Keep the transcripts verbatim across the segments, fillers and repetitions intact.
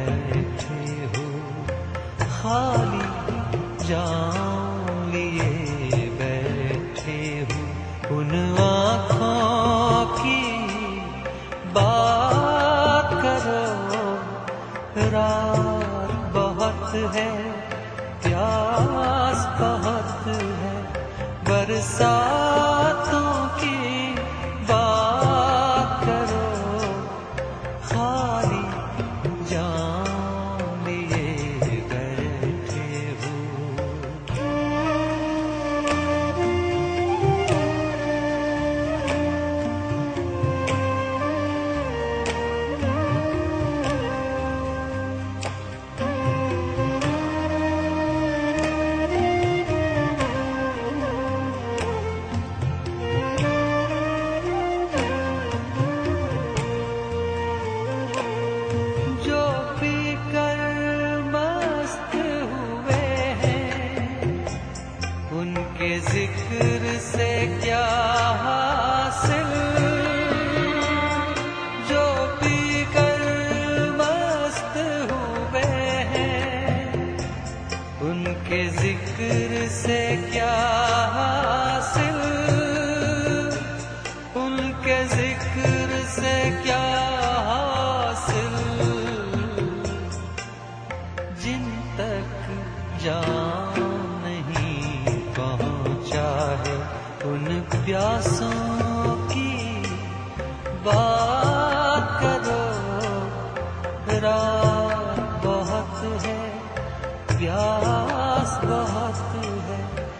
बैठे हो, खाली जान लिए बैठे हो। उन आँखों की बात करो, रात बहुत है, प्यास बहुत है, बरसातों की बात करो, खाली जान लिए बैठे हो। उनके जिक्र से क्या हासिल, जो पीकर मस्त हुए हैं। उनके जिक्र से क्या हासिल, उनके जिक्र से क्या हासिल, जिन तक जान चाहे उन प्यासों की बात करो, रात बहुत है, प्यास बहुत है,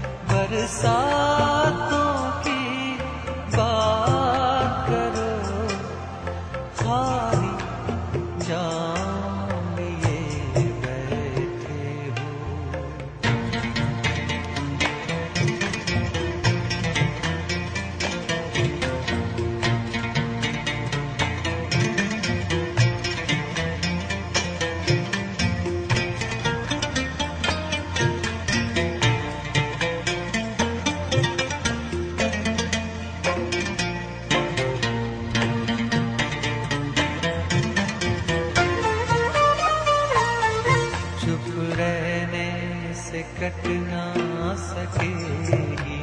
बरसातों की बात करो, खाली जान लिए बैठे हो। चुप रहने से कट ना सकेगी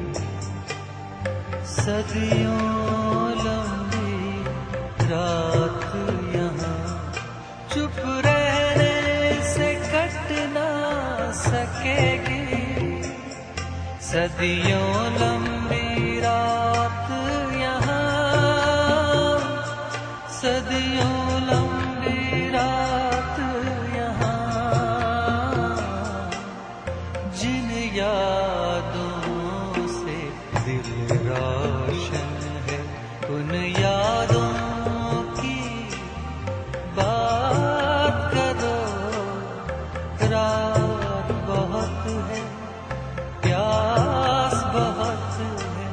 सदियों लंबी रात यहाँ। चुप रहने से कट ना सकेगी सदियों लंबी रात यहाँ, सदियों लंबी रात यहाँ। जिन यादों से दिल रोशन है, उन यादों की बात करो, रात बहुत है, प्यास बहुत है,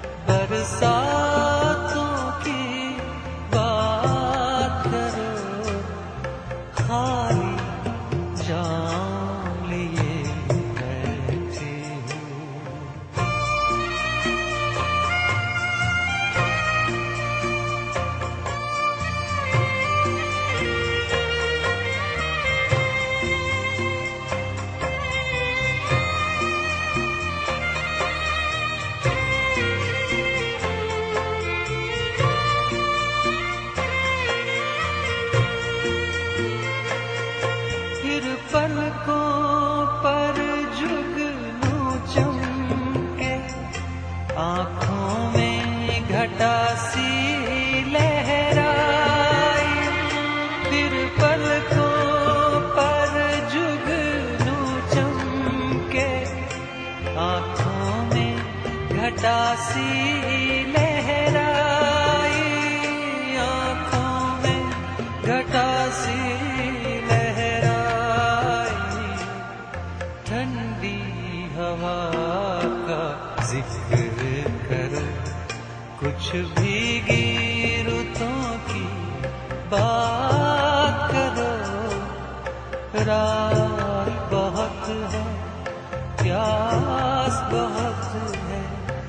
बरसातों की बात करो, खाली जान लिए बैठे हो। फिर पलकों पर जुगनू चमके, आँखों में घटा सी लहराई। फिर पलकों पर जुगनू चमके, आँखों में घटा सी लहराई, आँखों में घटा सी ठंडी हवा का जिक्र करो, कुछ भीगी रुतों की बात करो, रात बहुत है, प्यास बहुत है,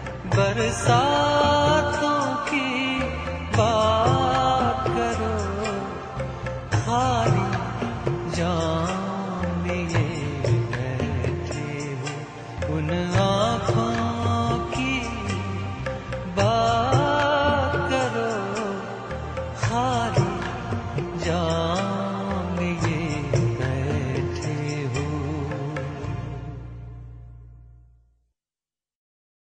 बरसातों की बात करो, खाली बात